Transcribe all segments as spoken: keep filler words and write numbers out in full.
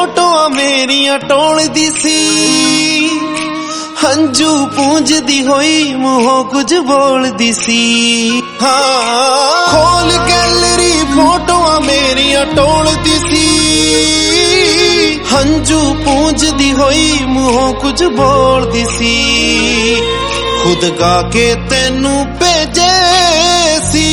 फोटोआं मेरियां टोलदी सी, हंजू पूंजदी होई मूहों कुछ बोलदी सी। हाँ खोल गैलरी फोटोआं मेरियां टोलदी सी, हंजू पूंजदी होई मूहों कुछ बोलदी सी। खुद गा के तेनू भेजे सी,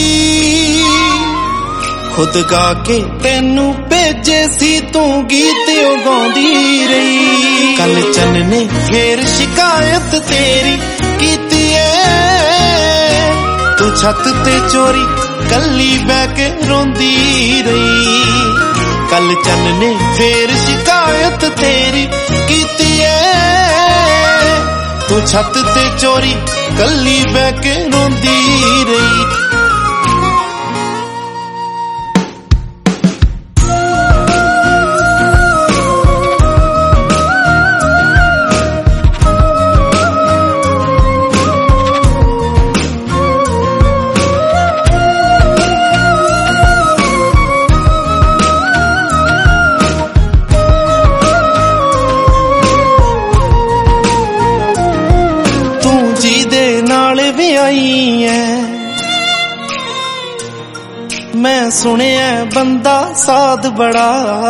खुद गा के तेनू भेजे सी, तू गीत गाउंदी रही। कल चन ने फिर शिकायत तेरी कीती ऐ, तू छत ते चोरी कल्ली बह के रोंदी रही। कल चन ने फिर शिकायत तेरी कीती ऐ, तू छत ते चोरी कल्ली बह के रोंदी रही। आई है मैं सुनिया बंदा साध बड़ा,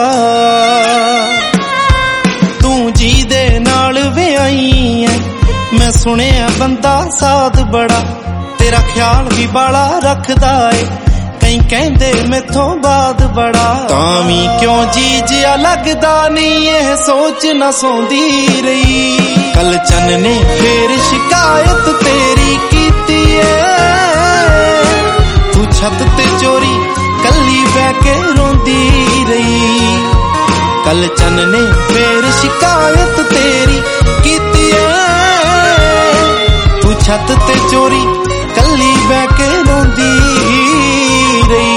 तू जी दे नाल वे आई है मैं सुनिया बंदा साध बड़ा। तेरा ख्याल भी बाला रखदा है, कई कहंदे मैथों बाद बड़ा। तावी क्यों जी जिया लगदा नहीं यह सोच न सौंदी रही। कल चन ने फिर शिकायत तेरी कीती ऐ, तू छत ते चोरी कल्ली बह के रोंदी रही। कल चन ने फिर शिकायत तेरी कीती ऐ, तू छत ते चोरी कल्ली बह के रोंदी रही।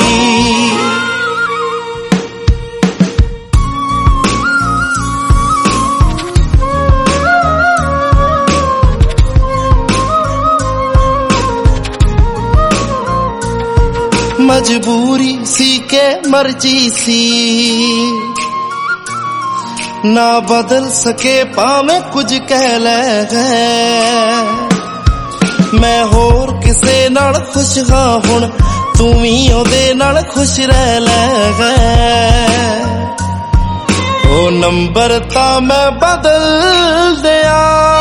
मजबूरी सी के मर्जी सी, ना बदल सके पावे कुछ कह ले गए। मैं होर किसे नाल खुश हाँ हुण तू भी ओदे नाल खुश रह ले गए। ओ नंबर ता मैं बदल दिया,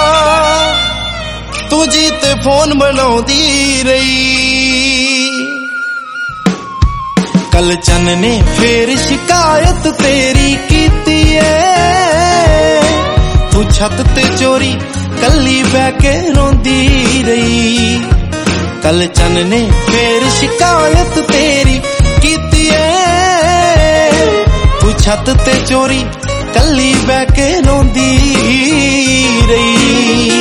तू जी ते फोन बनाउंदी रही। कल चन ने फिर शिकायत तेरी कीती ऐ, तू छत ते चोरी कल्ली बह के रोंदी रही। कल चन ने फिर शिकायत तेरी कीती ऐ, तू छत ते चोरी कल्ली बह के रोंदी रही।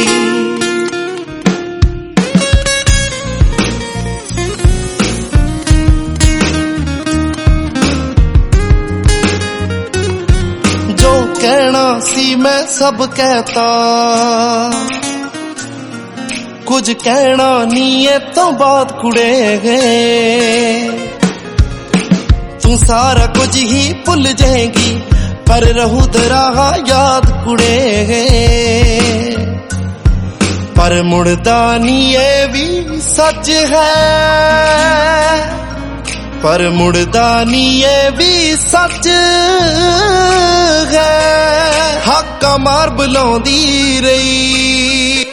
कहना सी मैं सब कहता, कुछ कहना नहीं है तो बात कुड़े गए। तू सारा कुछ ही भुल जाएगी पर रहू तेरा याद कुड़े गए। पर मुड़दा नहीं ये भी सच है, पर मुड़दा नहीं ये भी सच है। हक्का मार बुलाउंदी रही।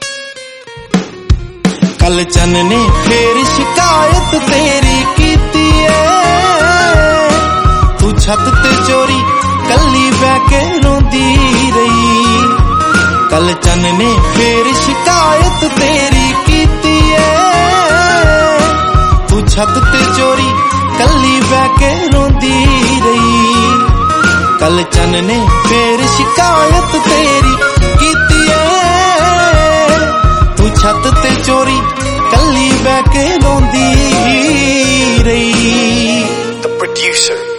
कल चन ने फिर शिकायत तेरी कीती ऐ, तू छत ते चोरी कल्ली बह के रोंदी रही। कल चन ने फिर शिकायत तेरी कीती ऐ, तू छत ते चोरी कल्ली बह के रोंदी रही। कल चन ने फिर शिकायत तेरी कीती ऐ, तू छत ते चोरी कल्ली बह के रोंदी रही। The producer